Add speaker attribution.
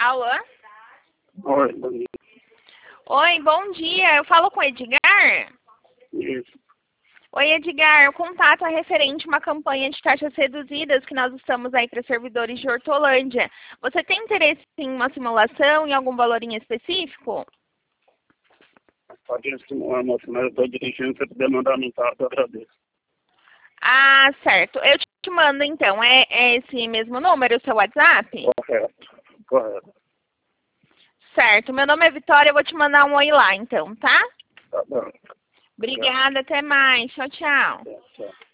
Speaker 1: Alô?
Speaker 2: Oi, bom dia.
Speaker 1: Oi, bom dia. Eu falo com o Edgar?
Speaker 2: Isso.
Speaker 1: Oi, Edgar. O contato é referente a uma campanha de taxas reduzidas que nós estamos aí para servidores de Hortolândia. Você tem interesse em uma simulação, em algum valor em específico?
Speaker 2: Pode estimular, moça, mas eu estou dirigindo, se você puder mandar mensagem, eu agradeço.
Speaker 1: Ah, certo. Eu te mando então. É esse mesmo número, o seu WhatsApp?
Speaker 2: Correto.
Speaker 1: Certo. Meu nome é Vitória, eu vou te mandar um oi lá então, tá?
Speaker 2: Tá bom.
Speaker 1: Obrigada, até mais. Tchau, tchau.
Speaker 2: Tchau.